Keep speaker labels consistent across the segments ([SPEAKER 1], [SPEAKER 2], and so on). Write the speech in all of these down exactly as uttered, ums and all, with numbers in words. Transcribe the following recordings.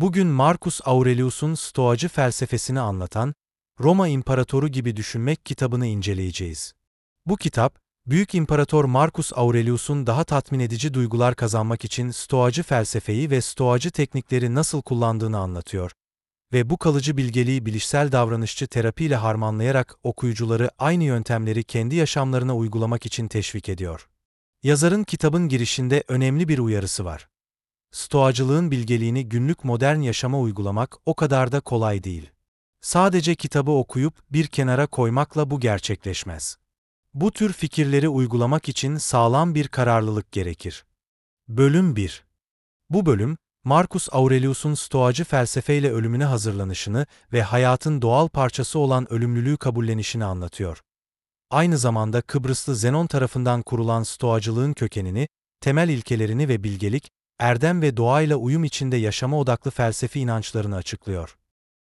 [SPEAKER 1] Bugün Marcus Aurelius'un Stoacı felsefesini anlatan Roma İmparatoru gibi Düşünmek kitabını inceleyeceğiz. Bu kitap, Büyük İmparator Marcus Aurelius'un daha tatmin edici duygular kazanmak için Stoacı felsefeyi ve Stoacı teknikleri nasıl kullandığını anlatıyor ve bu kalıcı bilgeliği bilişsel davranışçı terapiyle harmanlayarak okuyucuları aynı yöntemleri kendi yaşamlarına uygulamak için teşvik ediyor. Yazarın kitabın girişinde önemli bir uyarısı var. Stoacılığın bilgeliğini günlük modern yaşama uygulamak o kadar da kolay değil. Sadece kitabı okuyup bir kenara koymakla bu gerçekleşmez. Bu tür fikirleri uygulamak için sağlam bir kararlılık gerekir. Bölüm bir. Bu bölüm, Marcus Aurelius'un Stoacı felsefeyle ölümüne hazırlanışını ve hayatın doğal parçası olan ölümlülüğü kabullenişini anlatıyor. Aynı zamanda Kıbrıslı Zenon tarafından kurulan Stoacılığın kökenini, temel ilkelerini ve bilgelik, erdem ve doğayla uyum içinde yaşama odaklı felsefi inançlarını açıklıyor.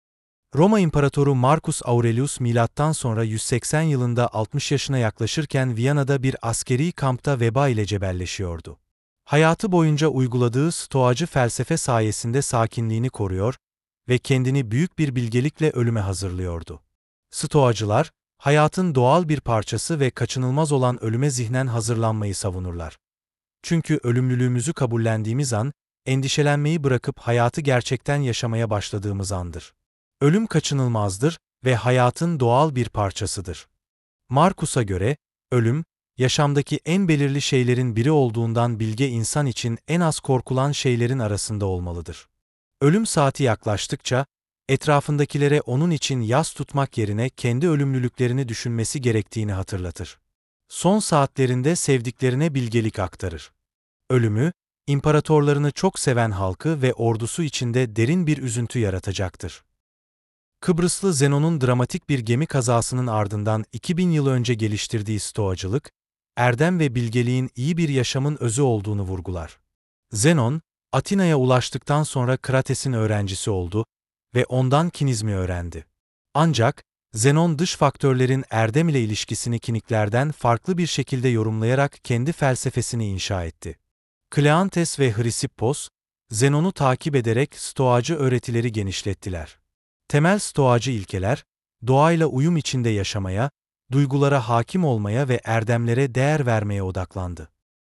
[SPEAKER 1] Roma İmparatoru Marcus Aurelius milattan sonra yüz seksen yılında altmış yaşına yaklaşırken Viyana'da bir askeri kampta veba ile cebelleşiyordu. Hayatı boyunca uyguladığı Stoacı felsefe sayesinde sakinliğini koruyor ve kendini büyük bir bilgelikle ölüme hazırlıyordu. Stoacılar, hayatın doğal bir parçası ve kaçınılmaz olan ölüme zihnen hazırlanmayı savunurlar. Çünkü ölümlülüğümüzü kabullendiğimiz an, endişelenmeyi bırakıp hayatı gerçekten yaşamaya başladığımız andır. Ölüm kaçınılmazdır ve hayatın doğal bir parçasıdır. Marcus'a göre, ölüm, yaşamdaki en belirli şeylerin biri olduğundan bilge insan için en az korkulan şeylerin arasında olmalıdır. Ölüm saati yaklaştıkça, etrafındakilere onun için yas tutmak yerine kendi ölümlülüklerini düşünmesi gerektiğini hatırlatır. Son saatlerinde sevdiklerine bilgelik aktarır. Ölümü, imparatorlarını çok seven halkı ve ordusu içinde derin bir üzüntü yaratacaktır. Kıbrıslı Zenon'un dramatik bir gemi kazasının ardından iki bin yıl önce geliştirdiği Stoacılık, erdem ve bilgeliğin iyi bir yaşamın özü olduğunu vurgular. Zenon, Atina'ya ulaştıktan sonra Krates'in öğrencisi oldu ve ondan kinizmi öğrendi. Ancak, Zenon dış faktörlerin erdem ile ilişkisini kiniklerden farklı bir şekilde yorumlayarak kendi felsefesini inşa etti. Kleantes ve Hrissippos, Zenon'u takip ederek Stoacı öğretileri genişlettiler. Temel Stoacı ilkeler, doğayla uyum içinde yaşamaya, duygulara hakim olmaya ve erdemlere değer vermeye odaklandı.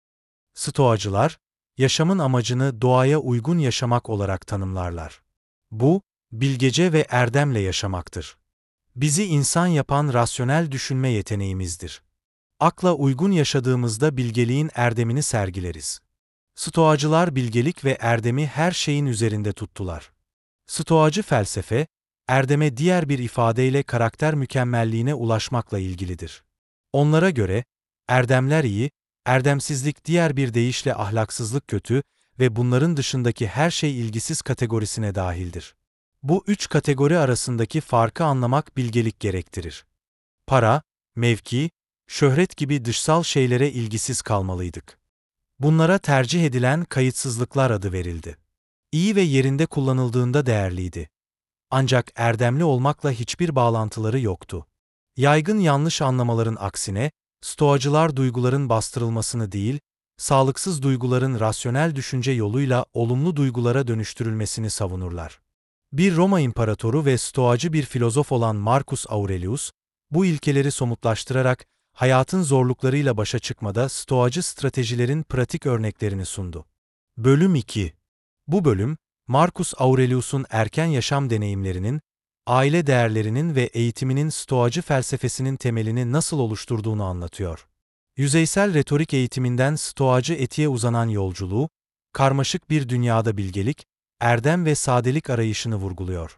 [SPEAKER 1] Stoacılar, yaşamın amacını doğaya uygun yaşamak olarak tanımlarlar. Bu, bilgece ve erdemle yaşamaktır. Bizi insan yapan rasyonel düşünme yeteneğimizdir. Akla uygun yaşadığımızda bilgeliğin erdemini sergileriz. Stoacılar bilgelik ve erdemi her şeyin üzerinde tuttular. Stoacı felsefe, erdeme diğer bir ifadeyle karakter mükemmelliğine ulaşmakla ilgilidir. Onlara göre, erdemler iyi, erdemsizlik diğer bir deyişle ahlaksızlık kötü ve bunların dışındaki her şey ilgisiz kategorisine dahildir. Bu üç kategori arasındaki farkı anlamak bilgelik gerektirir. Para, mevki, şöhret gibi dışsal şeylere ilgisiz kalmalıydık. Bunlara tercih edilen kayıtsızlıklar adı verildi. İyi ve yerinde kullanıldığında değerliydi. Ancak erdemli olmakla hiçbir bağlantıları yoktu. Yaygın yanlış anlamaların aksine, Stoacılar duyguların bastırılmasını değil, sağlıksız duyguların rasyonel düşünce yoluyla olumlu duygulara dönüştürülmesini savunurlar. Bir Roma İmparatoru ve Stoacı bir filozof olan Marcus Aurelius, bu ilkeleri somutlaştırarak hayatın zorluklarıyla başa çıkmada Stoacı stratejilerin pratik örneklerini sundu. Bölüm iki. Bu bölüm, Marcus Aurelius'un erken yaşam deneyimlerinin, aile değerlerinin ve eğitiminin Stoacı felsefesinin temelini nasıl oluşturduğunu anlatıyor. Yüzeysel retorik eğitiminden Stoacı etiğe uzanan yolculuğu, karmaşık bir dünyada bilgelik, erdem ve sadelik arayışını vurguluyor.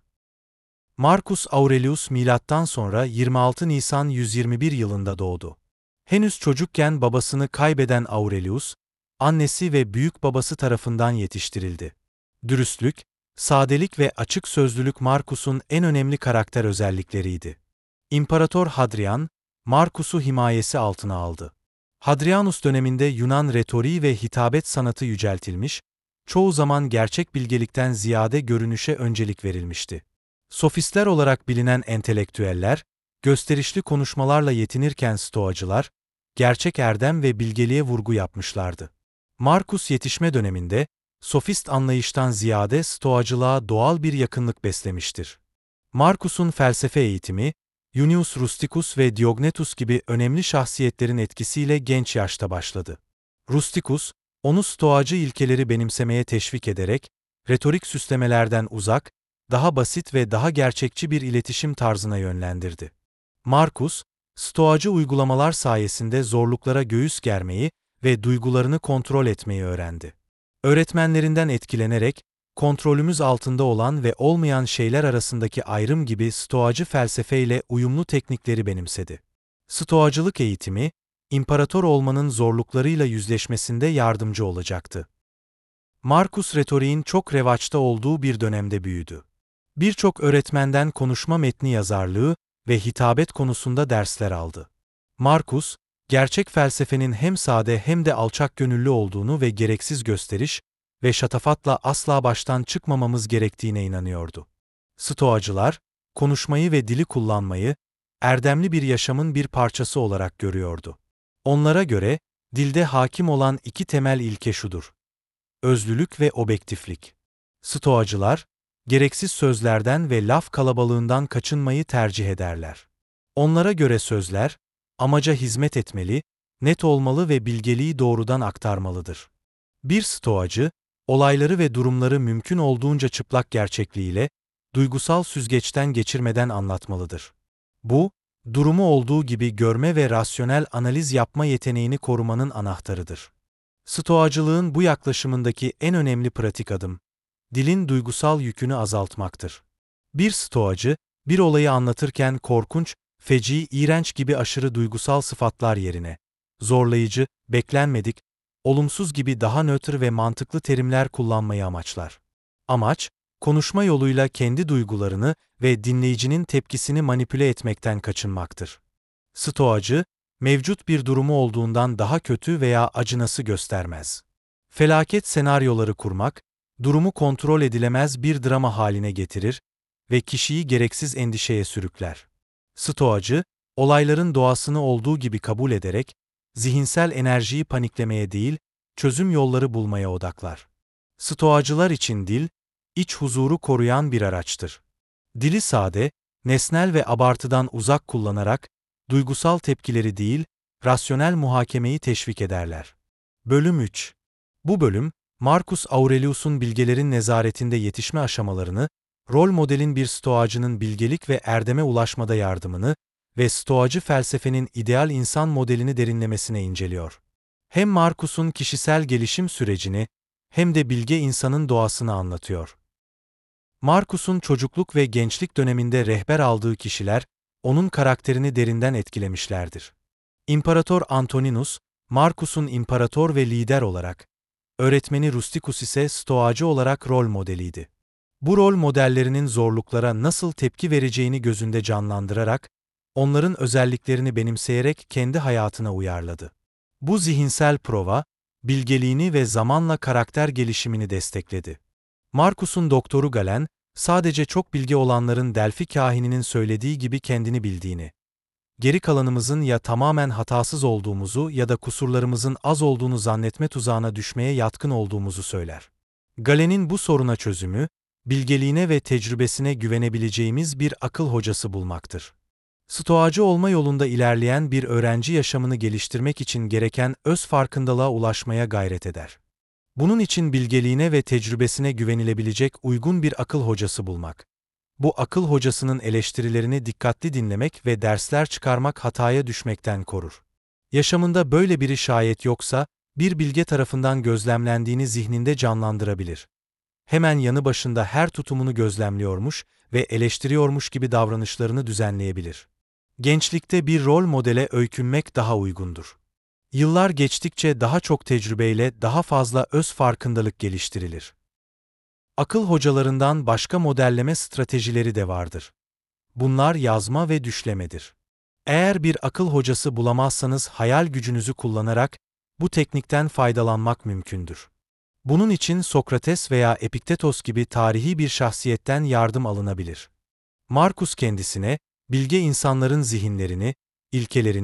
[SPEAKER 1] Marcus Aurelius milattan sonra yirmi altı Nisan yüz yirmi bir yılında doğdu. Henüz çocukken babasını kaybeden Aurelius, annesi ve büyük babası tarafından yetiştirildi. Dürüstlük, sadelik ve açık sözlülük Marcus'un en önemli karakter özellikleriydi. İmparator Hadrian, Marcus'u himayesi altına aldı. Hadrianus döneminde Yunan retoriği ve hitabet sanatı yüceltilmiş, çoğu zaman gerçek bilgelikten ziyade görünüşe öncelik verilmişti. Sofistler olarak bilinen entelektüeller, gösterişli konuşmalarla yetinirken Stoacılar, gerçek erdem ve bilgeliğe vurgu yapmışlardı. Marcus yetişme döneminde, sofist anlayıştan ziyade stoacılığa doğal bir yakınlık beslemiştir. Marcus'un felsefe eğitimi, Junius Rusticus ve Diognetus gibi önemli şahsiyetlerin etkisiyle genç yaşta başladı. Rusticus, onu stoacı ilkeleri benimsemeye teşvik ederek, retorik süslemelerden uzak, daha basit ve daha gerçekçi bir iletişim tarzına yönlendirdi. Marcus, stoacı uygulamalar sayesinde zorluklara göğüs germeyi ve duygularını kontrol etmeyi öğrendi. Öğretmenlerinden etkilenerek, kontrolümüz altında olan ve olmayan şeyler arasındaki ayrım gibi stoacı felsefeyle uyumlu teknikleri benimsedi. Stoacılık eğitimi, imparator olmanın zorluklarıyla yüzleşmesinde yardımcı olacaktı. Marcus retoriğin çok revaçta olduğu bir dönemde büyüdü. Birçok öğretmenden konuşma metni yazarlığı ve hitabet konusunda dersler aldı. Marcus, gerçek felsefenin hem sade hem de alçakgönüllü olduğunu ve gereksiz gösteriş ve şatafatla asla baştan çıkmamamız gerektiğine inanıyordu. Stoacılar, konuşmayı ve dili kullanmayı, erdemli bir yaşamın bir parçası olarak görüyordu. Onlara göre, dilde hakim olan iki temel ilke şudur: özlülük ve objektiflik. Stoacılar, gereksiz sözlerden ve laf kalabalığından kaçınmayı tercih ederler. Onlara göre sözler, amaca hizmet etmeli, net olmalı ve bilgeliği doğrudan aktarmalıdır. Bir stoacı, olayları ve durumları mümkün olduğunca çıplak gerçekliğiyle, duygusal süzgeçten geçirmeden anlatmalıdır. Bu, durumu olduğu gibi görme ve rasyonel analiz yapma yeteneğini korumanın anahtarıdır. Stoacılığın bu yaklaşımındaki en önemli pratik adım, dilin duygusal yükünü azaltmaktır. Bir stoacı, bir olayı anlatırken korkunç, feci, iğrenç gibi aşırı duygusal sıfatlar yerine, zorlayıcı, beklenmedik, olumsuz gibi daha nötr ve mantıklı terimler kullanmayı amaçlar. Amaç, konuşma yoluyla kendi duygularını ve dinleyicinin tepkisini manipüle etmekten kaçınmaktır. Stoacı, mevcut bir durumu olduğundan daha kötü veya acınası göstermez. Felaket senaryoları kurmak, durumu kontrol edilemez bir drama haline getirir ve kişiyi gereksiz endişeye sürükler. Stoacı, olayların doğasını olduğu gibi kabul ederek, zihinsel enerjiyi paniklemeye değil, çözüm yolları bulmaya odaklar. Stoacılar için dil, iç huzuru koruyan bir araçtır. Dili sade, nesnel ve abartıdan uzak kullanarak, duygusal tepkileri değil, rasyonel muhakemeyi teşvik ederler. Bölüm üç. Bu bölüm, Marcus Aurelius'un bilgelerin nezaretinde yetişme aşamalarını, rol modelin bir stoacının bilgelik ve erdeme ulaşmada yardımını ve stoacı felsefenin ideal insan modelini derinlemesine inceliyor. Hem Marcus'un kişisel gelişim sürecini, hem de bilge insanın doğasını anlatıyor. Marcus'un çocukluk ve gençlik döneminde rehber aldığı kişiler, onun karakterini derinden etkilemişlerdir. İmparator Antoninus, Marcus'un imparator ve lider olarak, öğretmeni Rusticus ise stoacı olarak rol modeliydi. Bu rol modellerinin zorluklara nasıl tepki vereceğini gözünde canlandırarak, onların özelliklerini benimseyerek kendi hayatına uyarladı. Bu zihinsel prova, bilgeliğini ve zamanla karakter gelişimini destekledi. Marcus'un doktoru Galen, sadece çok bilgi olanların Delphi kahininin söylediği gibi kendini bildiğini, geri kalanımızın ya tamamen hatasız olduğumuzu ya da kusurlarımızın az olduğunu zannetme tuzağına düşmeye yatkın olduğumuzu söyler. Galen'in bu soruna çözümü, bilgeliğine ve tecrübesine güvenebileceğimiz bir akıl hocası bulmaktır. Stoacı olma yolunda ilerleyen bir öğrenci yaşamını geliştirmek için gereken öz farkındalığa ulaşmaya gayret eder. Bunun için bilgeliğine ve tecrübesine güvenilebilecek uygun bir akıl hocası bulmak. Bu akıl hocasının eleştirilerini dikkatli dinlemek ve dersler çıkarmak hataya düşmekten korur. Yaşamında böyle biri şayet yoksa, bir bilge tarafından gözlemlendiğini zihninde canlandırabilir. Hemen yanı başında her tutumunu gözlemliyormuş ve eleştiriyormuş gibi davranışlarını düzenleyebilir. Gençlikte bir rol modele öykünmek daha uygundur. Yıllar geçtikçe daha çok tecrübeyle daha fazla öz farkındalık geliştirilir. Akıl hocalarından başka modelleme stratejileri de vardır. Bunlar yazma ve düşlemedir. Eğer bir akıl hocası bulamazsanız hayal gücünüzü kullanarak bu teknikten faydalanmak mümkündür. Bunun için Sokrates veya Epiktetos gibi tarihi bir şahsiyetten yardım alınabilir. Marcus kendisine, bilge insanların zihinlerini, ilkelerini,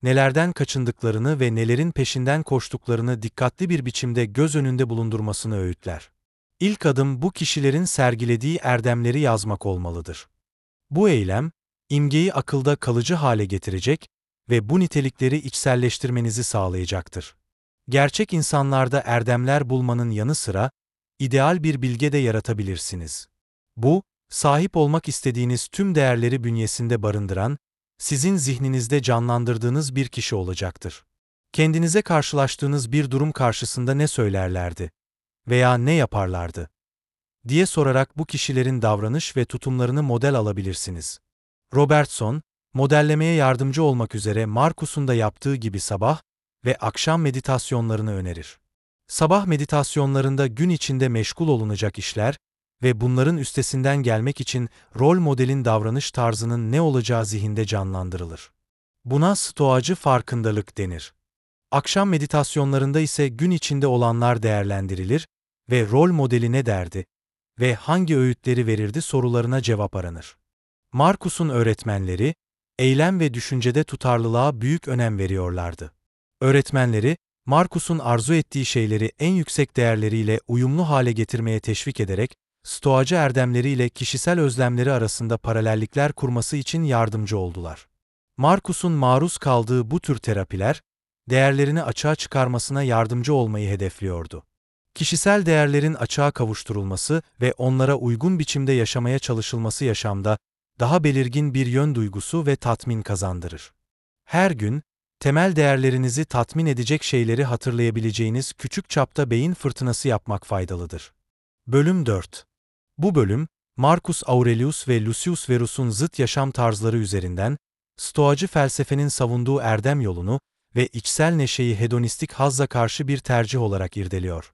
[SPEAKER 1] nelerden kaçındıklarını ve nelerin peşinden koştuklarını dikkatli bir biçimde göz önünde bulundurmasını öğütler. İlk adım bu kişilerin sergilediği erdemleri yazmak olmalıdır. Bu eylem, imgeyi akılda kalıcı hale getirecek ve bu nitelikleri içselleştirmenizi sağlayacaktır. Gerçek insanlarda erdemler bulmanın yanı sıra, ideal bir bilge de yaratabilirsiniz. Bu, sahip olmak istediğiniz tüm değerleri bünyesinde barındıran, sizin zihninizde canlandırdığınız bir kişi olacaktır. Kendinize karşılaştığınız bir durum karşısında ne söylerlerdi veya ne yaparlardı diye sorarak bu kişilerin davranış ve tutumlarını model alabilirsiniz. Robertson, modellemeye yardımcı olmak üzere Marcus'un da yaptığı gibi sabah ve akşam meditasyonlarını önerir. Sabah meditasyonlarında gün içinde meşgul olunacak işler ve bunların üstesinden gelmek için rol modelin davranış tarzının ne olacağı zihinde canlandırılır. Buna stoacı farkındalık denir. Akşam meditasyonlarında ise gün içinde olanlar değerlendirilir ve rol modeli ne derdi ve hangi öğütleri verirdi sorularına cevap aranır. Marcus'un öğretmenleri, eylem ve düşüncede tutarlılığa büyük önem veriyorlardı. Öğretmenleri, Marcus'un arzu ettiği şeyleri en yüksek değerleriyle uyumlu hale getirmeye teşvik ederek, stoacı erdemleriyle kişisel özlemleri arasında paralellikler kurması için yardımcı oldular. Marcus'un maruz kaldığı bu tür terapiler, değerlerini açığa çıkarmasına yardımcı olmayı hedefliyordu. Kişisel değerlerin açığa kavuşturulması ve onlara uygun biçimde yaşamaya çalışılması yaşamda, daha belirgin bir yön duygusu ve tatmin kazandırır. Her gün, temel değerlerinizi tatmin edecek şeyleri hatırlayabileceğiniz küçük çapta beyin fırtınası yapmak faydalıdır. Bölüm dört. Bu bölüm, Marcus Aurelius ve Lucius Verus'un zıt yaşam tarzları üzerinden, stoacı felsefenin savunduğu erdem yolunu ve içsel neşeyi hedonistik hazza karşı bir tercih olarak irdeliyor.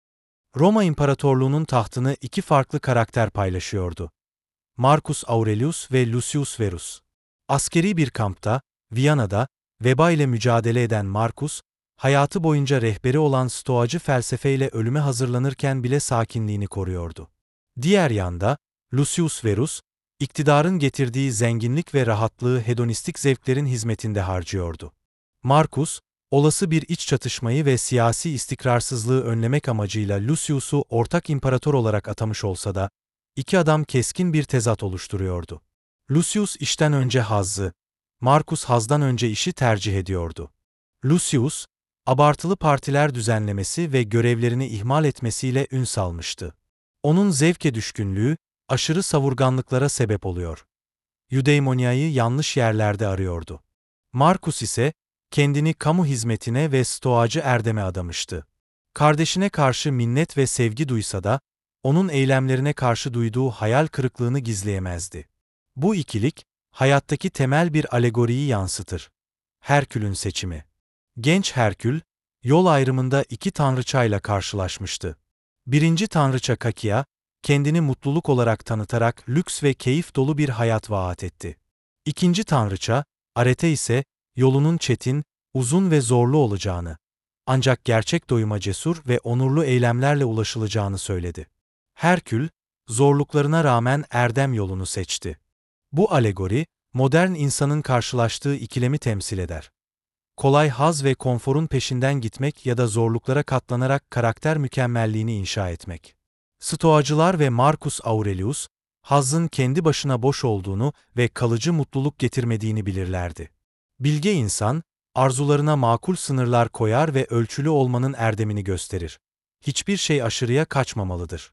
[SPEAKER 1] Roma İmparatorluğu'nun tahtını iki farklı karakter paylaşıyordu. Marcus Aurelius ve Lucius Verus. Askeri bir kampta, Viyana'da, veba ile mücadele eden Marcus, hayatı boyunca rehberi olan stoacı felsefeyle ölüme hazırlanırken bile sakinliğini koruyordu. Diğer yanda, Lucius Verus, iktidarın getirdiği zenginlik ve rahatlığı hedonistik zevklerin hizmetinde harcıyordu. Marcus, olası bir iç çatışmayı ve siyasi istikrarsızlığı önlemek amacıyla Lucius'u ortak imparator olarak atamış olsa da, iki adam keskin bir tezat oluşturuyordu. Lucius işten önce hazzı, Marcus hazdan önce işi tercih ediyordu. Lucius, abartılı partiler düzenlemesi ve görevlerini ihmal etmesiyle ün salmıştı. Onun zevke düşkünlüğü, aşırı savurganlıklara sebep oluyor. Eudaimonia'yı yanlış yerlerde arıyordu. Marcus ise, kendini kamu hizmetine ve stoacı erdeme adamıştı. Kardeşine karşı minnet ve sevgi duysa da, onun eylemlerine karşı duyduğu hayal kırıklığını gizleyemezdi. Bu ikilik, hayattaki temel bir alegoriyi yansıtır. Herkül'ün seçimi. Genç Herkül, yol ayrımında iki tanrıçayla karşılaşmıştı. Birinci tanrıça Kakia, kendini mutluluk olarak tanıtarak lüks ve keyif dolu bir hayat vaat etti. İkinci tanrıça, Arete ise, yolunun çetin, uzun ve zorlu olacağını, ancak gerçek doyuma cesur ve onurlu eylemlerle ulaşılacağını söyledi. Herkül, zorluklarına rağmen erdem yolunu seçti. Bu alegori, modern insanın karşılaştığı ikilemi temsil eder. Kolay haz ve konforun peşinden gitmek ya da zorluklara katlanarak karakter mükemmelliğini inşa etmek. Stoacılar ve Marcus Aurelius, hazzın kendi başına boş olduğunu ve kalıcı mutluluk getirmediğini bilirlerdi. Bilge insan, arzularına makul sınırlar koyar ve ölçülü olmanın erdemini gösterir. Hiçbir şey aşırıya kaçmamalıdır.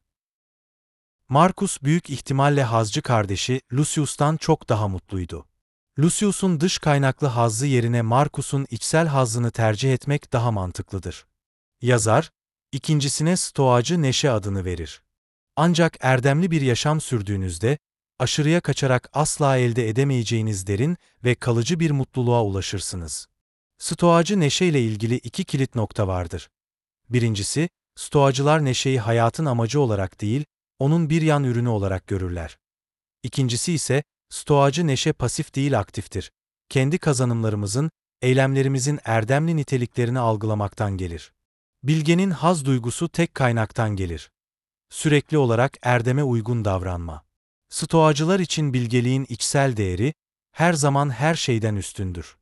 [SPEAKER 1] Marcus büyük ihtimalle hazcı kardeşi Lucius'tan çok daha mutluydu. Lucius'un dış kaynaklı hazzı yerine Marcus'un içsel hazzını tercih etmek daha mantıklıdır. Yazar, ikincisine stoacı neşe adını verir. Ancak erdemli bir yaşam sürdüğünüzde, aşırıya kaçarak asla elde edemeyeceğiniz derin ve kalıcı bir mutluluğa ulaşırsınız. Stoacı neşeyle ilgili iki kilit nokta vardır. Birincisi, stoacılar neşeyi hayatın amacı olarak değil, onun bir yan ürünü olarak görürler. İkincisi ise, stoacı neşe pasif değil aktiftir. Kendi kazanımlarımızın, eylemlerimizin erdemli niteliklerini algılamaktan gelir. Bilgenin haz duygusu tek kaynaktan gelir. Sürekli olarak erdeme uygun davranma. Stoacılar için bilgeliğin içsel değeri, her zaman her şeyden üstündür.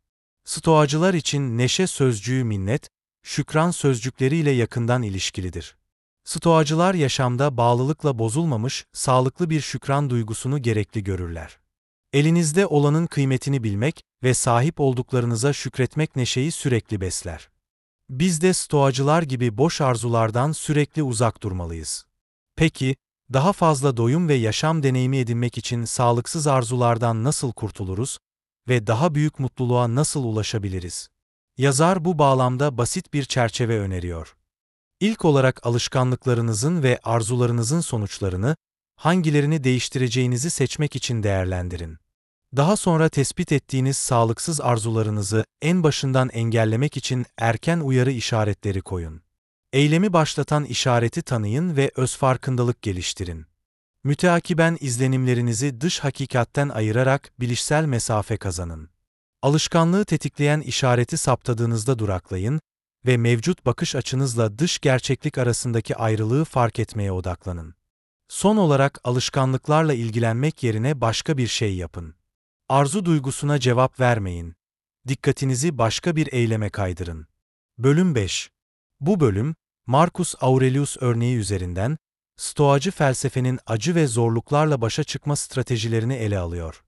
[SPEAKER 1] Stoacılar için neşe sözcüğü minnet, şükran sözcükleriyle yakından ilişkilidir. Stoacılar yaşamda bağlılıkla bozulmamış, sağlıklı bir şükran duygusunu gerekli görürler. Elinizde olanın kıymetini bilmek ve sahip olduklarınıza şükretmek neşeyi sürekli besler. Biz de stoacılar gibi boş arzulardan sürekli uzak durmalıyız. Peki, daha fazla doyum ve yaşam deneyimi edinmek için sağlıksız arzulardan nasıl kurtuluruz ve daha büyük mutluluğa nasıl ulaşabiliriz? Yazar bu bağlamda basit bir çerçeve öneriyor. İlk olarak alışkanlıklarınızın ve arzularınızın sonuçlarını, hangilerini değiştireceğinizi seçmek için değerlendirin. Daha sonra tespit ettiğiniz sağlıksız arzularınızı en başından engellemek için erken uyarı işaretleri koyun. Eylemi başlatan işareti tanıyın ve özfarkındalık geliştirin. Müteakiben izlenimlerinizi dış hakikatten ayırarak bilişsel mesafe kazanın. Alışkanlığı tetikleyen işareti saptadığınızda duraklayın ve mevcut bakış açınızla dış gerçeklik arasındaki ayrılığı fark etmeye odaklanın. Son olarak alışkanlıklarla ilgilenmek yerine başka bir şey yapın. Arzu duygusuna cevap vermeyin. Dikkatinizi başka bir eyleme kaydırın. Bölüm beş. Bu bölüm, Marcus Aurelius örneği üzerinden, Stoacı felsefenin acı ve zorluklarla başa çıkma stratejilerini ele alıyor.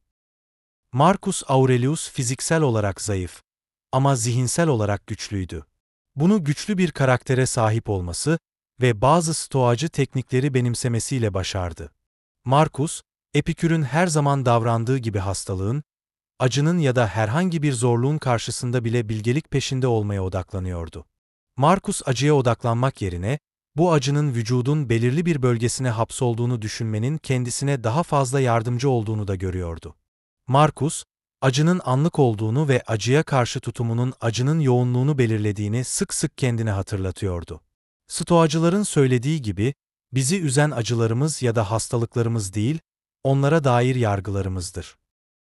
[SPEAKER 1] Marcus Aurelius fiziksel olarak zayıf ama zihinsel olarak güçlüydü. Bunu güçlü bir karaktere sahip olması ve bazı stoacı teknikleri benimsemesiyle başardı. Marcus, Epikür'ün her zaman davrandığı gibi hastalığın, acının ya da herhangi bir zorluğun karşısında bile bilgelik peşinde olmaya odaklanıyordu. Marcus acıya odaklanmak yerine, bu acının vücudun belirli bir bölgesine hapsolduğunu düşünmenin kendisine daha fazla yardımcı olduğunu da görüyordu. Marcus, acının anlık olduğunu ve acıya karşı tutumunun acının yoğunluğunu belirlediğini sık sık kendine hatırlatıyordu. Stoacıların söylediği gibi, bizi üzen acılarımız ya da hastalıklarımız değil, onlara dair yargılarımızdır.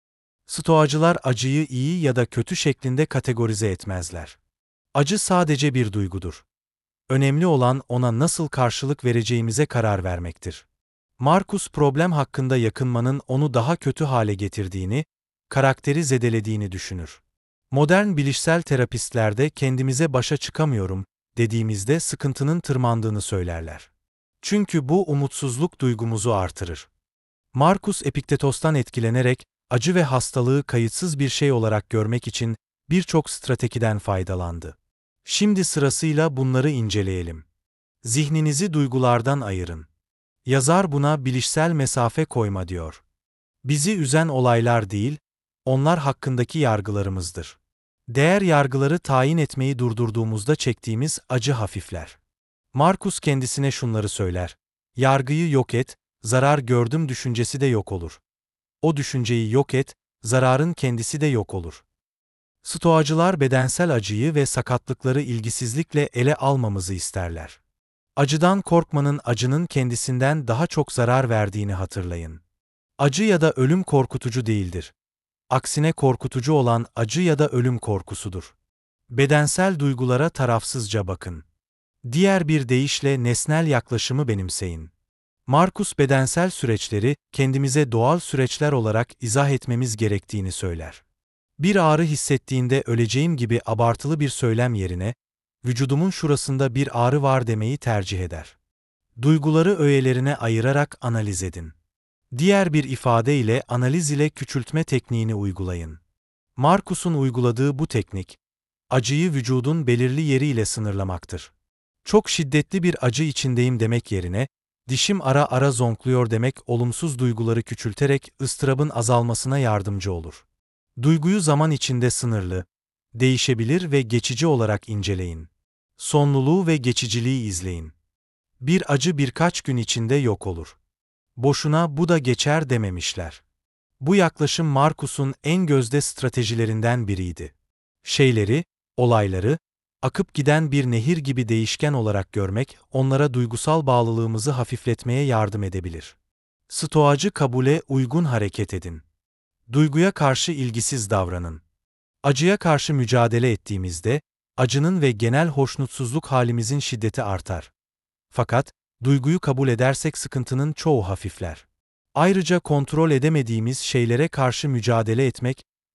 [SPEAKER 1] Stoacılar acıyı iyi ya da kötü şeklinde kategorize etmezler. Acı sadece bir duygudur. Önemli olan ona nasıl karşılık vereceğimize karar vermektir. Marcus problem hakkında yakınmanın onu daha kötü hale getirdiğini, karakteri zedelediğini düşünür. Modern bilişsel terapistlerde kendimize başa çıkamıyorum dediğimizde sıkıntının tırmandığını söylerler. Çünkü bu umutsuzluk duygumuzu artırır. Marcus Epiktetos'tan etkilenerek acı ve hastalığı kayıtsız bir şey olarak görmek için birçok stratejiden faydalandı. Şimdi sırasıyla bunları inceleyelim. Zihninizi duygulardan ayırın. Yazar buna bilişsel mesafe koyma diyor. Bizi üzen olaylar değil, onlar hakkındaki yargılarımızdır. Değer yargıları tayin etmeyi durdurduğumuzda çektiğimiz acı hafifler. Marcus kendisine şunları söyler: yargıyı yok et, zarar gördüm düşüncesi de yok olur. O düşünceyi yok et, zararın kendisi de yok olur. Stoacılar bedensel acıyı ve sakatlıkları ilgisizlikle ele almamızı isterler. Acıdan korkmanın acının kendisinden daha çok zarar verdiğini hatırlayın. Acı ya da ölüm korkutucu değildir. Aksine korkutucu olan acı ya da ölüm korkusudur. Bedensel duygulara tarafsızca bakın. Diğer bir deyişle nesnel yaklaşımı benimseyin. Marcus bedensel süreçleri kendimize doğal süreçler olarak izah etmemiz gerektiğini söyler. Bir ağrı hissettiğinde öleceğim gibi abartılı bir söylem yerine, vücudumun şurasında bir ağrı var demeyi tercih eder. Duyguları öğelerine ayırarak analiz edin. Diğer bir ifadeyle analiz ile küçültme tekniğini uygulayın. Marcus'un uyguladığı bu teknik, acıyı vücudun belirli yeriyle sınırlamaktır. Çok şiddetli bir acı içindeyim demek yerine, dişim ara ara zonkluyor demek olumsuz duyguları küçülterek ıstırabın azalmasına yardımcı olur. Duyguyu zaman içinde sınırlı, değişebilir ve geçici olarak inceleyin. Sonluluğu ve geçiciliği izleyin. Bir acı birkaç gün içinde yok olur. Boşuna bu da geçer dememişler. Bu yaklaşım Marcus'un en gözde stratejilerinden biriydi. Şeyleri, olayları, akıp giden bir nehir gibi değişken olarak görmek, onlara duygusal bağlılığımızı hafifletmeye yardım edebilir. Stoacı kabule uygun hareket edin. Duyguya karşı ilgisiz davranın. Acıya karşı mücadele ettiğimizde, acının ve genel hoşnutsuzluk halimizin şiddeti artar. Fakat, duyguyu kabul edersek sıkıntının çoğu hafifler. Ayrıca kontrol edemediğimiz şeylere karşı mücadele etmek,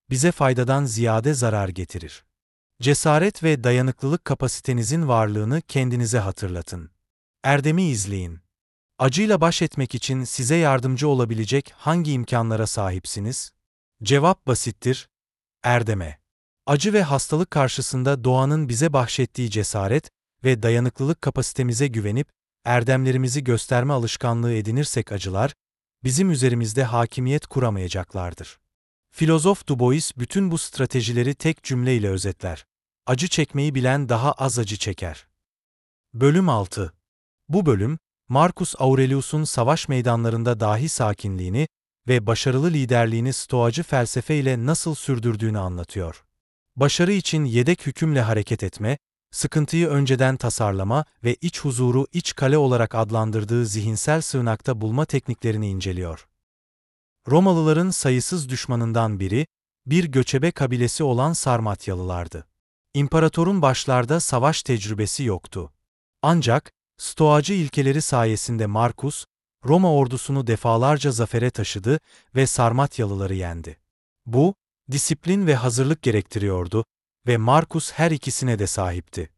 [SPEAKER 1] bize faydadan ziyade zarar getirir. Cesaret ve dayanıklılık kapasitenizin varlığını kendinize hatırlatın. Erdemi izleyin. Acıyla baş etmek için size yardımcı olabilecek hangi imkanlara sahipsiniz? Cevap basittir: erdeme. Acı ve hastalık karşısında doğanın bize bahşettiği cesaret ve dayanıklılık kapasitemize güvenip erdemlerimizi gösterme alışkanlığı edinirsek acılar, bizim üzerimizde hakimiyet kuramayacaklardır. Filozof Du Bois bütün bu stratejileri tek cümleyle özetler: acı çekmeyi bilen daha az acı çeker. Bölüm altı. Bu bölüm, Marcus Aurelius'un savaş meydanlarında dahi sakinliğini ve başarılı liderliğini stoacı felsefe ile nasıl sürdürdüğünü anlatıyor. Başarı için yedek hükümle hareket etme, sıkıntıyı önceden tasarlama ve iç huzuru iç kale olarak adlandırdığı zihinsel sığınakta bulma tekniklerini inceliyor. Romalıların sayısız düşmanından biri, bir göçebe kabilesi olan Sarmatyalılardı. İmparatorun başlarda savaş tecrübesi yoktu. Ancak, stoacı ilkeleri sayesinde Marcus, Roma ordusunu defalarca zafere taşıdı ve Sarmatyalıları yendi. Bu, disiplin ve hazırlık gerektiriyordu ve Marcus her ikisine de sahipti.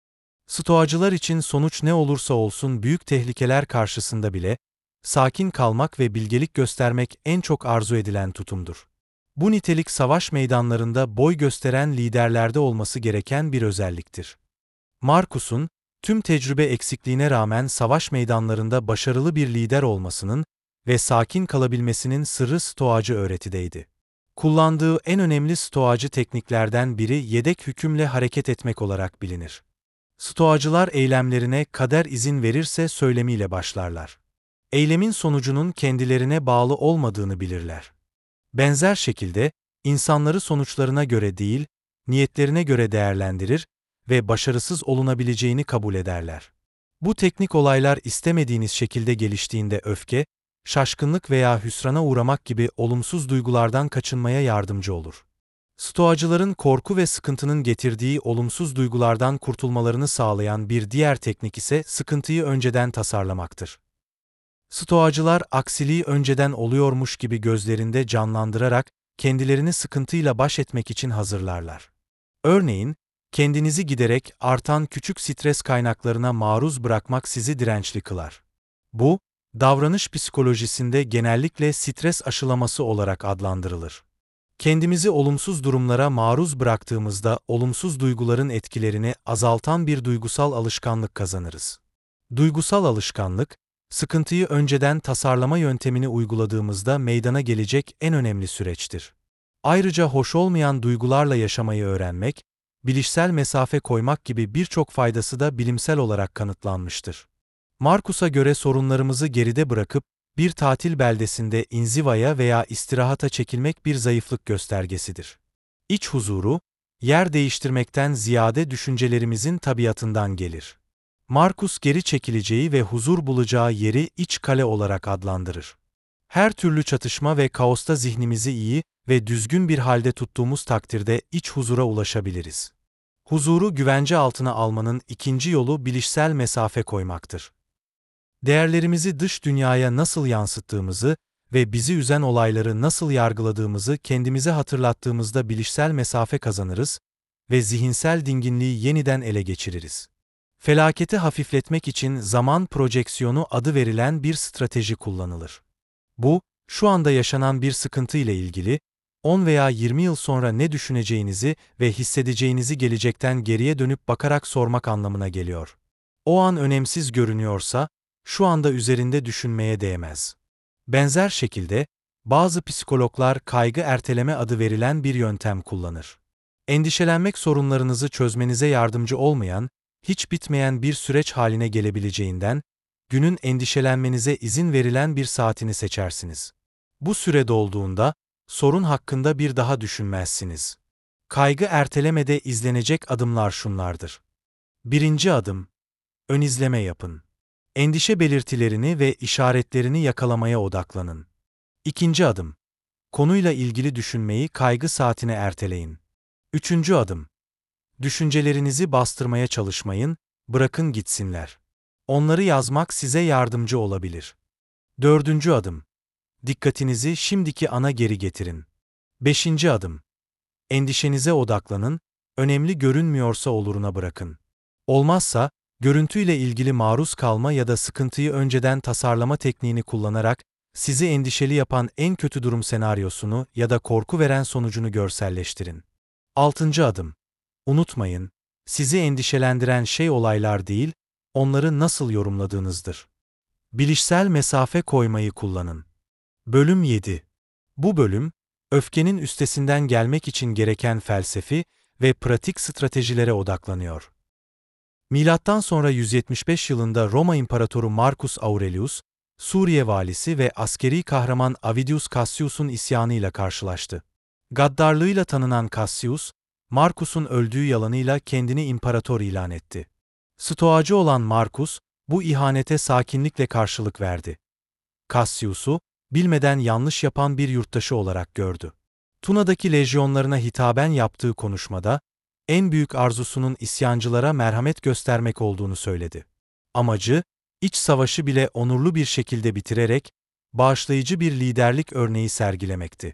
[SPEAKER 1] Stoacılar için sonuç ne olursa olsun büyük tehlikeler karşısında bile, sakin kalmak ve bilgelik göstermek en çok arzu edilen tutumdur. Bu nitelik savaş meydanlarında boy gösteren liderlerde olması gereken bir özelliktir. Marcus'un, tüm tecrübe eksikliğine rağmen savaş meydanlarında başarılı bir lider olmasının ve sakin kalabilmesinin sırrı stoacı öğretideydi. Kullandığı en önemli stoacı tekniklerden biri yedek hükümle hareket etmek olarak bilinir. Stoacılar eylemlerine kader izin verirse söylemiyle başlarlar. Eylemin sonucunun kendilerine bağlı olmadığını bilirler. Benzer şekilde, insanları sonuçlarına göre değil, niyetlerine göre değerlendirir ve başarısız olunabileceğini kabul ederler. Bu teknik olaylar istemediğiniz şekilde geliştiğinde öfke, şaşkınlık veya hüsrana uğramak gibi olumsuz duygulardan kaçınmaya yardımcı olur. Stoacıların korku ve sıkıntının getirdiği olumsuz duygulardan kurtulmalarını sağlayan bir diğer teknik ise sıkıntıyı önceden tasarlamaktır. Stoacılar aksiliği önceden oluyormuş gibi gözlerinde canlandırarak kendilerini sıkıntıyla baş etmek için hazırlarlar. Örneğin, kendinizi giderek artan küçük stres kaynaklarına maruz bırakmak sizi dirençli kılar. Bu, davranış psikolojisinde genellikle stres aşılaması olarak adlandırılır. Kendimizi olumsuz durumlara maruz bıraktığımızda olumsuz duyguların etkilerini azaltan bir duygusal alışkanlık kazanırız. Duygusal alışkanlık, sıkıntıyı önceden tasarlama yöntemini uyguladığımızda meydana gelecek en önemli süreçtir. Ayrıca hoş olmayan duygularla yaşamayı öğrenmek, bilişsel mesafe koymak gibi birçok faydası da bilimsel olarak kanıtlanmıştır. Marcus'a göre sorunlarımızı geride bırakıp, bir tatil beldesinde inzivaya veya istirahata çekilmek bir zayıflık göstergesidir. İç huzuru, yer değiştirmekten ziyade düşüncelerimizin tabiatından gelir. Marcus geri çekileceği ve huzur bulacağı yeri iç kale olarak adlandırır. Her türlü çatışma ve kaosta zihnimizi iyi ve düzgün bir halde tuttuğumuz takdirde iç huzura ulaşabiliriz. Huzuru güvence altına almanın ikinci yolu bilişsel mesafe koymaktır. Değerlerimizi dış dünyaya nasıl yansıttığımızı ve bizi üzen olayları nasıl yargıladığımızı kendimize hatırlattığımızda bilişsel mesafe kazanırız ve zihinsel dinginliği yeniden ele geçiririz. Felaketi hafifletmek için zaman projeksiyonu adı verilen bir strateji kullanılır. Bu, şu anda yaşanan bir sıkıntı ile ilgili, on veya yirmi yıl sonra ne düşüneceğinizi ve hissedeceğinizi gelecekten geriye dönüp bakarak sormak anlamına geliyor. O an önemsiz görünüyorsa, şu anda üzerinde düşünmeye değmez. Benzer şekilde, bazı psikologlar kaygı erteleme adı verilen bir yöntem kullanır. Endişelenmek sorunlarınızı çözmenize yardımcı olmayan, hiç bitmeyen bir süreç haline gelebileceğinden, günün endişelenmenize izin verilen bir saatini seçersiniz. Bu süre dolduğunda, sorun hakkında bir daha düşünmezsiniz. Kaygı ertelemede izlenecek adımlar şunlardır. Birinci adım, ön izleme yapın. Endişe belirtilerini ve işaretlerini yakalamaya odaklanın. İkinci adım, konuyla ilgili düşünmeyi kaygı saatine erteleyin. Üçüncü adım, düşüncelerinizi bastırmaya çalışmayın, bırakın gitsinler. Onları yazmak size yardımcı olabilir. Dördüncü adım, dikkatinizi şimdiki ana geri getirin. Beşinci adım, Endişenize odaklanın, önemli görünmüyorsa oluruna bırakın. Olmazsa, görüntüyle ilgili maruz kalma ya da sıkıntıyı önceden tasarlama tekniğini kullanarak, sizi endişeli yapan en kötü durum senaryosunu ya da korku veren sonucunu görselleştirin. Altıncı adım. Unutmayın, sizi endişelendiren şey olaylar değil, onları nasıl yorumladığınızdır. Bilişsel mesafe koymayı kullanın. Bölüm yedi. Bu bölüm, öfkenin üstesinden gelmek için gereken felsefi ve pratik stratejilere odaklanıyor. Milattan sonra yüz yetmiş beş yılında Roma İmparatoru Marcus Aurelius, Suriye valisi ve askeri kahraman Avidius Cassius'un isyanıyla karşılaştı. Gaddarlığıyla tanınan Cassius, Marcus'un öldüğü yalanıyla kendini imparator ilan etti. Stoacı olan Marcus, bu ihanete sakinlikle karşılık verdi. Cassius'u, bilmeden yanlış yapan bir yurttaşı olarak gördü. Tuna'daki lejyonlarına hitaben yaptığı konuşmada, en büyük arzusunun isyancılara merhamet göstermek olduğunu söyledi. Amacı, iç savaşı bile onurlu bir şekilde bitirerek, bağışlayıcı bir liderlik örneği sergilemekti.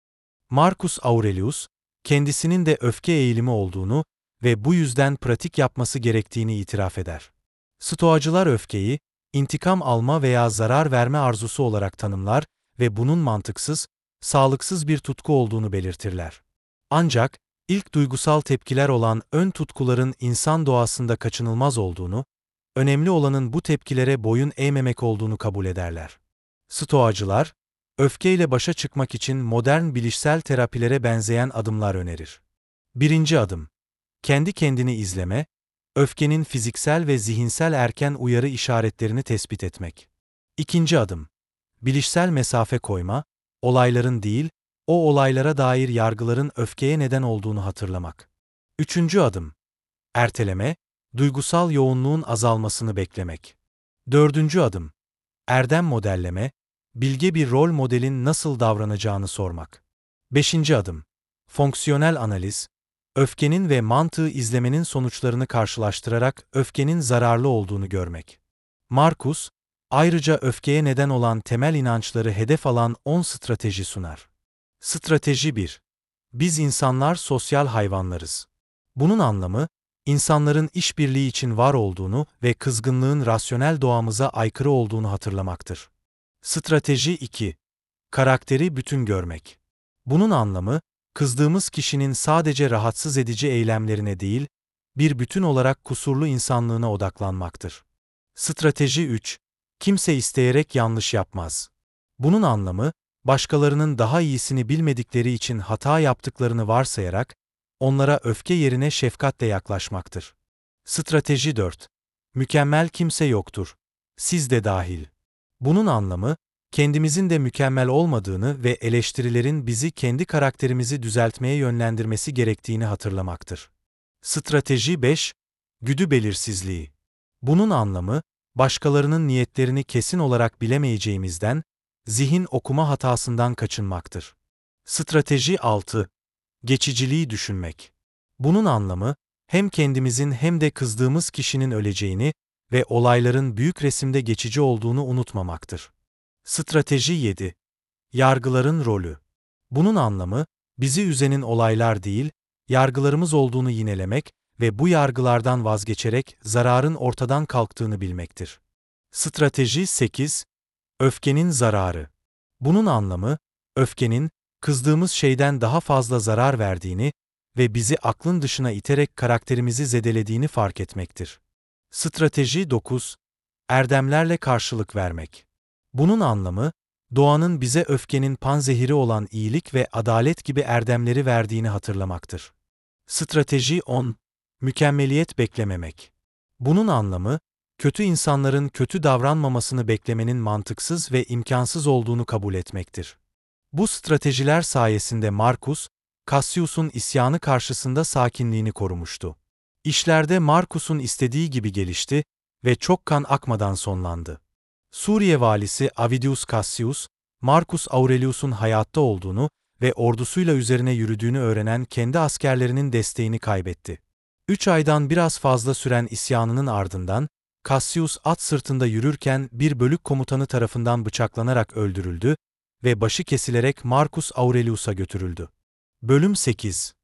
[SPEAKER 1] Marcus Aurelius, kendisinin de öfke eğilimi olduğunu ve bu yüzden pratik yapması gerektiğini itiraf eder. Stoacılar öfkeyi, intikam alma veya zarar verme arzusu olarak tanımlar ve bunun mantıksız, sağlıksız bir tutku olduğunu belirtirler. Ancak, ilk duygusal tepkiler olan ön tutkuların insan doğasında kaçınılmaz olduğunu, önemli olanın bu tepkilere boyun eğmemek olduğunu kabul ederler. Stoacılar, öfkeyle başa çıkmak için modern bilişsel terapilere benzeyen adımlar önerir. Birinci adım. Kendi kendini izleme, öfkenin fiziksel ve zihinsel erken uyarı işaretlerini tespit etmek. İkinci adım. Bilişsel mesafe koyma, olayların değil, o olaylara dair yargıların öfkeye neden olduğunu hatırlamak. Üçüncü adım. Erteleme, duygusal yoğunluğun azalmasını beklemek. Dördüncü adım. Erdem modelleme, bilge bir rol modelin nasıl davranacağını sormak. Beşinci adım. Fonksiyonel analiz, öfkenin ve mantığı izlemenin sonuçlarını karşılaştırarak öfkenin zararlı olduğunu görmek. Marcus, ayrıca öfkeye neden olan temel inançları hedef alan on strateji sunar. Strateji bir. Biz insanlar sosyal hayvanlarız. Bunun anlamı, insanların işbirliği için var olduğunu ve kızgınlığın rasyonel doğamıza aykırı olduğunu hatırlamaktır. Strateji iki. Karakteri bütün görmek. Bunun anlamı, kızdığımız kişinin sadece rahatsız edici eylemlerine değil, bir bütün olarak kusurlu insanlığına odaklanmaktır. Strateji üç. Kimse isteyerek yanlış yapmaz. Bunun anlamı, başkalarının daha iyisini bilmedikleri için hata yaptıklarını varsayarak, onlara öfke yerine şefkatle yaklaşmaktır. Strateji dört. Mükemmel kimse yoktur. Siz de dahil. Bunun anlamı, kendimizin de mükemmel olmadığını ve eleştirilerin bizi kendi karakterimizi düzeltmeye yönlendirmesi gerektiğini hatırlamaktır. Strateji beş. Güdü belirsizliği. Bunun anlamı, başkalarının niyetlerini kesin olarak bilemeyeceğimizden, zihin okuma hatasından kaçınmaktır. Strateji altı. Geçiciliği düşünmek. Bunun anlamı, hem kendimizin hem de kızdığımız kişinin öleceğini ve olayların büyük resimde geçici olduğunu unutmamaktır. Strateji yedi. Yargıların rolü. Bunun anlamı, bizi üzenin olaylar değil, yargılarımız olduğunu yinelemek ve bu yargılardan vazgeçerek zararın ortadan kalktığını bilmektir. Strateji sekiz. Öfkenin zararı. Bunun anlamı, öfkenin, kızdığımız şeyden daha fazla zarar verdiğini ve bizi aklın dışına iterek karakterimizi zedelediğini fark etmektir. Strateji dokuz. Erdemlerle karşılık vermek. Bunun anlamı, doğanın bize öfkenin panzehiri olan iyilik ve adalet gibi erdemleri verdiğini hatırlamaktır. Strateji on. Mükemmeliyet beklememek. Bunun anlamı, kötü insanların kötü davranmamasını beklemenin mantıksız ve imkansız olduğunu kabul etmektir. Bu stratejiler sayesinde Marcus, Cassius'un isyanı karşısında sakinliğini korumuştu. İşlerde Marcus'un istediği gibi gelişti ve çok kan akmadan sonlandı. Suriye valisi Avidius Cassius, Marcus Aurelius'un hayatta olduğunu ve ordusuyla üzerine yürüdüğünü öğrenen kendi askerlerinin desteğini kaybetti. Üç aydan biraz fazla süren isyanının ardından, Cassius at sırtında yürürken bir bölük komutanı tarafından bıçaklanarak öldürüldü ve başı kesilerek Marcus Aurelius'a götürüldü. Bölüm sekiz.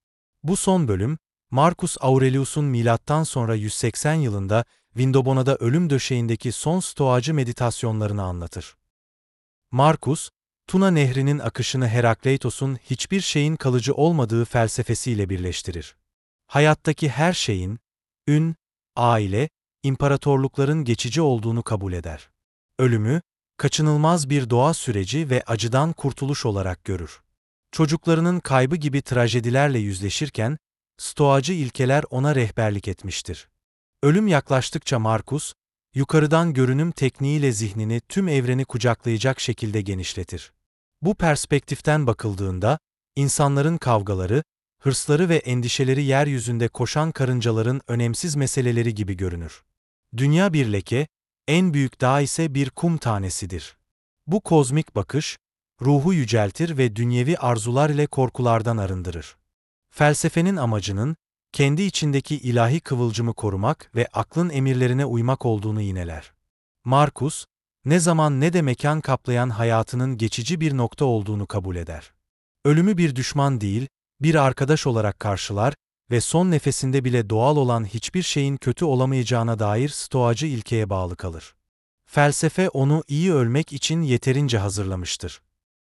[SPEAKER 1] Bu son bölüm, Marcus Aurelius'un milattan sonra yüz seksen yılında Vindobona'da ölüm döşeğindeki son stoacı meditasyonlarını anlatır. Marcus, Tuna Nehri'nin akışını Herakleitos'un hiçbir şeyin kalıcı olmadığı felsefesiyle birleştirir. Hayattaki her şeyin, ün, aile, imparatorlukların geçici olduğunu kabul eder. Ölümü, kaçınılmaz bir doğa süreci ve acıdan kurtuluş olarak görür. Çocuklarının kaybı gibi trajedilerle yüzleşirken, stoacı ilkeler ona rehberlik etmiştir. Ölüm yaklaştıkça Marcus, yukarıdan görünüm tekniğiyle zihnini tüm evreni kucaklayacak şekilde genişletir. Bu perspektiften bakıldığında, insanların kavgaları, hırsları ve endişeleri yeryüzünde koşan karıncaların önemsiz meseleleri gibi görünür. Dünya bir leke, en büyük dağ ise bir kum tanesidir. Bu kozmik bakış, ruhu yüceltir ve dünyevi arzular ile korkulardan arındırır. Felsefenin amacının, kendi içindeki ilahi kıvılcımı korumak ve aklın emirlerine uymak olduğunu yineler. Marcus, ne zaman ne de mekan kaplayan hayatının geçici bir nokta olduğunu kabul eder. Ölümü bir düşman değil, bir arkadaş olarak karşılar ve son nefesinde bile doğal olan hiçbir şeyin kötü olamayacağına dair stoacı ilkeye bağlı kalır. Felsefe onu iyi ölmek için yeterince hazırlamıştır.